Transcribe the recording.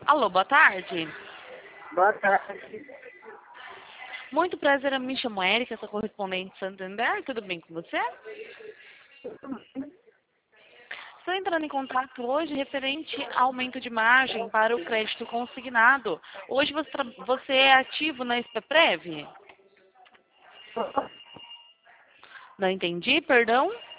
Alô, boa tarde. Boa tarde. Muito prazer, eu me chamo Érica, sou correspondente Santander. Tudo bem com você? Estou entrando em contato hoje referente ao aumento de margem para o crédito consignado. Hoje você é ativo na SPPrev? Não entendi, perdão?